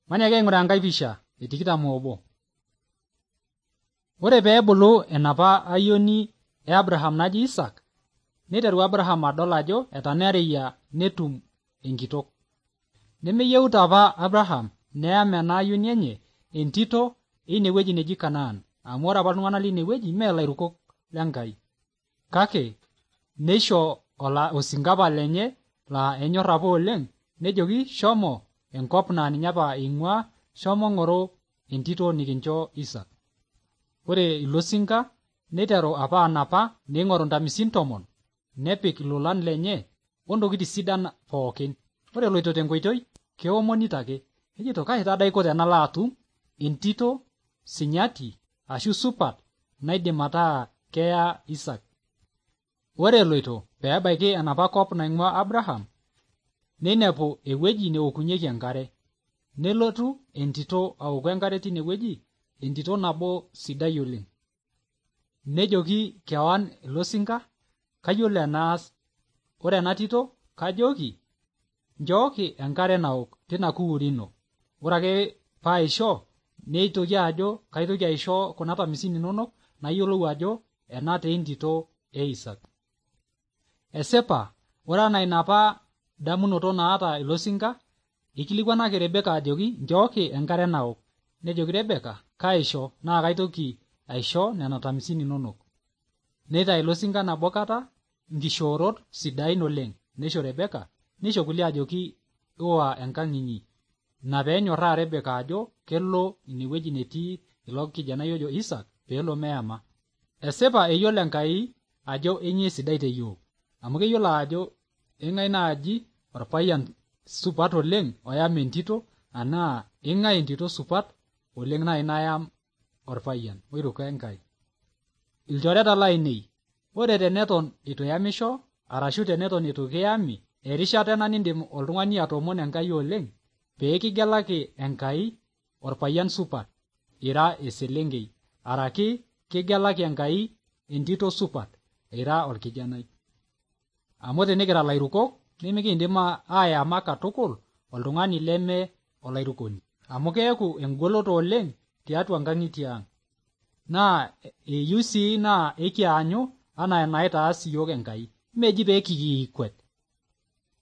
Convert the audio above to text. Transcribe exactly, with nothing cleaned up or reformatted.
Manyake aing'uraa enkae pisha e tikitam oobo. Ore pee ebulu enapa ayioni e Abraham naji Isak, neiteru Abraham adol ajo etanareyia netum enkitok. Nemeyieuta apa Abraham neyam ena ayioni enye entito eine wueji neji Kanaan, amu ore apa iltung'anak leine wueji mee ilairukok lenkai. Kake neisho osinkapa lenye laa enyorr apa oleng, nejoki shomo enkop naa ninye apa eing'uaa, shomo ng'oru entito nikincho Isak. Ore ilo sinka neiteru apa anapa neing'oru ntamisin tomon, nepik ilolan lenye ontokitin sidan pookin. Ore eloito tenkoitoi keomonito ake, ejito kai taadoi aiko tenalo atum entito sinyati ashu supat naidim ataa keya Isak. Ore eloito peebaiki enapa kop naing'ua Abraham, neinepu ewueji neokunyeki enkare. Nelotu entito aoku enkare tine wueji, entito nabo sidai oleng. Nejoki kewan ilo sinka, kayiolo enaas. Ore ena tito kajoki nchooki enkare naok tina kuur ino. Ore ake paaisho, neitoki ajo kaitoki aisho kuna tamisin inonok nayiolou ajo ena taa entito e Isak. Esipa, ore enaa ina apa damunoto naata ilo sinka, ikilikuanaki Rebeka ajoki nchooki enkare naok. Nejoki Rebeka kaisho naa kaitoki aisho nena tamisin inonok. Neitayu ilo sinka nabo kata nkishoorot sidain oleng, neisho Rebeka, neisho kulie ajoki iwa enkang' inyi. Ina peenyorraa Rebeka ajo kelo inewueji netii ilo kijanai ojo Isak peelo meyama. Esipa eyiolo Enkai ajo enyee sidai te yiok, amu keyiolo ajo eng'ae naaji orpayian supat oleng oyam entito, anaa ing'ae entito supat oleng nai nayam orpayian oiruko Enkai. Ilchoreta lainei, ore teneton itu iyamisho arashu teneton itu kiyami, erishata ena nindim oltung'ani atoomon Enkai oleng pee kigelaki Enkai orpayian supat ira eselenkei, araki kigelaki Enkai entito supat ira orkijanai. Amu tenikira ilairukok nemikiindim aayama katukul oltung'ani leme olairukoni, amu keeku engoloto oleng tiatua nkang'itie ang'. Naa eyieu sii naa ekianyu anaa enaitaas iyiok Enkai, meji pee kikwet